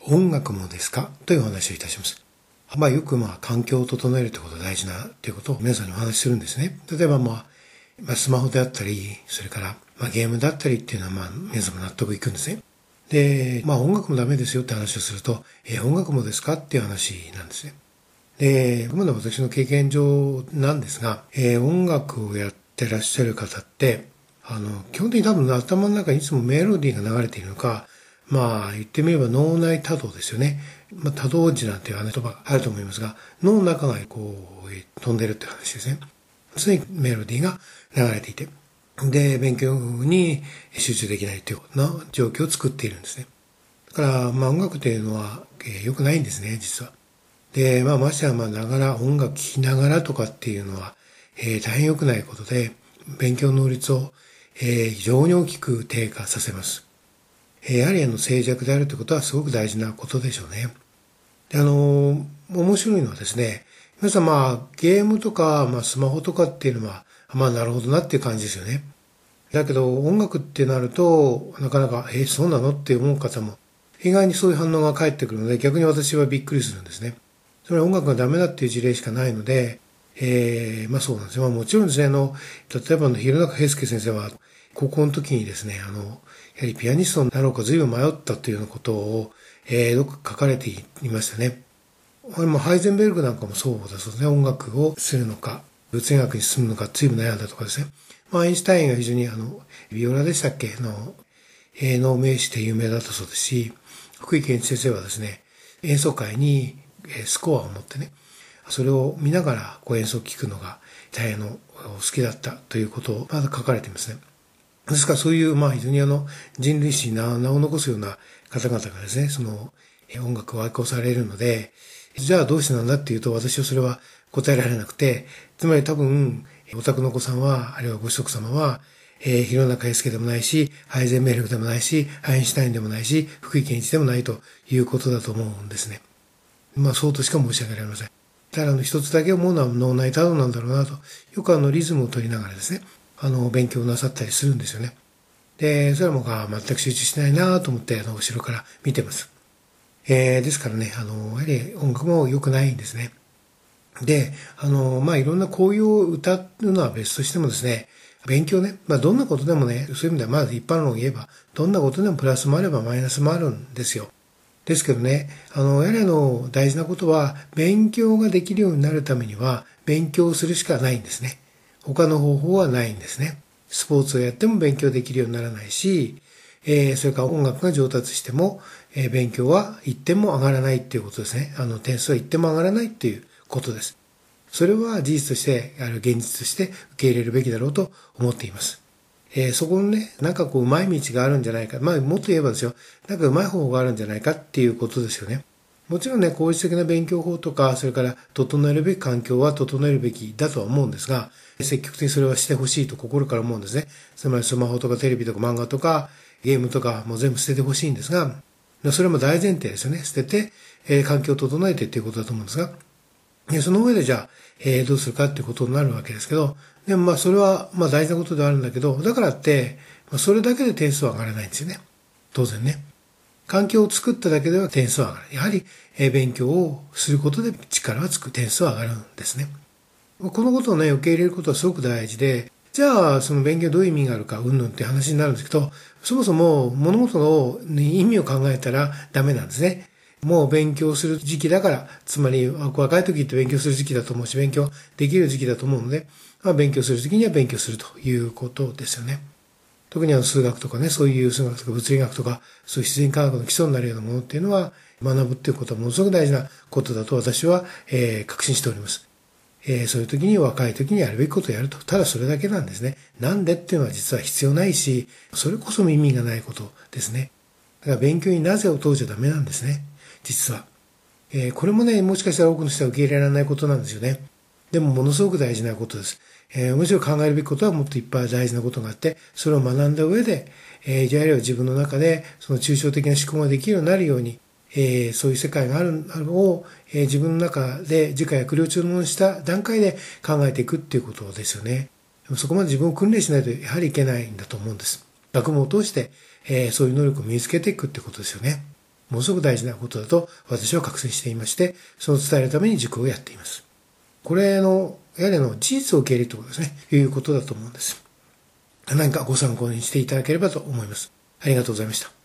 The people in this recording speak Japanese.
音楽もですかというお話をいたします。よく環境を整えるということが大事なということを皆さんにお話しするんですね。例えばスマホであったり、それからゲームだったりっていうのは皆さんも納得いくんですね。で、音楽もダメですよって話をすると、音楽もですかっていう話なんですね。で、今の私の経験上なんですが、音楽をやってらっしゃる方って、基本的に多分頭の中にいつもメロディーが流れているのか、言ってみれば脳内多動ですよね。多動児なんていう言葉があると思いますが、脳の中が飛んでるって話ですね。常にメロディーが流れていて、で、勉強に集中できないというような状況を作っているんですね。だから、音楽というのは、良くないんですね、実は。で、ましてや、音楽聴きながらとかっていうのは、大変良くないことで、勉強能率を、非常に大きく低下させます。やはり静寂であるということはすごく大事なことでしょうね。で、面白いのはですね、皆さんゲームとか、スマホとかっていうのは、なるほどなっていう感じですよね。だけど音楽ってなると、なかなか、そうなのって思う方も、意外にそういう反応が返ってくるので、逆に私はびっくりするんですね。それは音楽がダメだっていう事例しかないので、そうなんですよ。もちろんですね、例えば弘中平介先生は、高校の時にですね、やはりピアニストになろうか随分迷ったというようなことを、よく書かれていましたね。ハイゼンベルグなんかもそうだそうですね。音楽をするのか、物理学に進むのか随分悩んだとかですね。アインシュタインが非常にビオラでしたっけの名手で有名だったそうですし、福井健一先生はですね、演奏会にスコアを持ってね、それを見ながら演奏を聴くのが大変好きだったということをまだ書かれていますね。ですからそういう非常に人類史に名を残すような方々がですね、その音楽を愛好されるので、じゃあどうしてなんだっていうと私はそれは答えられなくて、つまり多分お宅のお子さんは、あるいはご子息様は、弘中平介でもないし、ハイゼンベルグでもないし、アインシュタインでもないし、福井健一でもないということだと思うんですね。そうとしか申し上げられません。ただ一つだけ思うのは脳内多動なんだろうなと。よくリズムを取りながらですね、勉強なさったりするんですよね。で、それはもう全く集中しないなと思って、後ろから見てます。ですからね、やはり音楽も良くないんですね。で、いろんな紅葉を歌うのは別としてもですね、勉強ね、どんなことでもね、そういう意味ではまず一般論を言えば、どんなことでもプラスもあればマイナスもあるんですよ。ですけどね、やはり大事なことは、勉強ができるようになるためには、勉強するしかないんですね。他の方法はないんですね。スポーツをやっても勉強できるようにならないし、それから音楽が上達しても、勉強は一点も上がらないっていうことですね。点数は一点も上がらないっていうことです。それは事実として、現実として受け入れるべきだろうと思っています。そこにね、うまい道があるんじゃないか。もっと言えばですよ、うまい方法があるんじゃないかっていうことですよね。もちろんね、効率的な勉強法とか、それから整えるべき環境は整えるべきだとは思うんですが、積極的にそれはしてほしいと心から思うんですね。つまりスマホとかテレビとか漫画とかゲームとかも全部捨ててほしいんですが、それも大前提ですよね。捨てて、環境を整えてっていうことだと思うんですが、その上でじゃあ、どうするかっていうことになるわけですけど、でもそれは大事なことではあるんだけど、だからって、それだけで点数は上がらないんですよね。当然ね。環境を作っただけでは点数は上がる。やはり、勉強をすることで力はつく、点数は上がるんですね。このことをね、受け入れることはすごく大事で、じゃあ、その勉強どういう意味があるか、うんぬんって話になるんですけど、そもそも物事の意味を考えたらダメなんですね。もう勉強する時期だから、つまり若い時って勉強する時期だと思うし、勉強できる時期だと思うので、勉強する時期には勉強するということですよね。特に数学とかね、そういう数学とか物理学とか、そういう自然科学の基礎になるようなものっていうのは、学ぶっていうことはものすごく大事なことだと私は、確信しております。そういう時に若い時にやるべきことをやると。ただそれだけなんですね。なんでっていうのは実は必要ないし、それこそ意味がないことですね。だから勉強になぜを問うちゃダメなんですね。実は。これもね、もしかしたら多くの人は受け入れられないことなんですよね。でもものすごく大事なことです。むしろ考えるべきことはもっといっぱい大事なことがあって、それを学んだ上で、じゃあ自分の中でその抽象的な思考ができるようになるように、そういう世界があるのを、自分の中で自家や苦慮中のした段階で考えていくっていうことですよね。でもそこまで自分を訓練しないとやはりいけないんだと思うんです。学問を通して、そういう能力を身につけていくってことですよね。 ものすごく大事なことだと私は確信していまして、その伝えるために塾をやっています。これやはり事実を受け入れるということですね。いうことだと思うんです。何かご参考にしていただければと思います。ありがとうございました。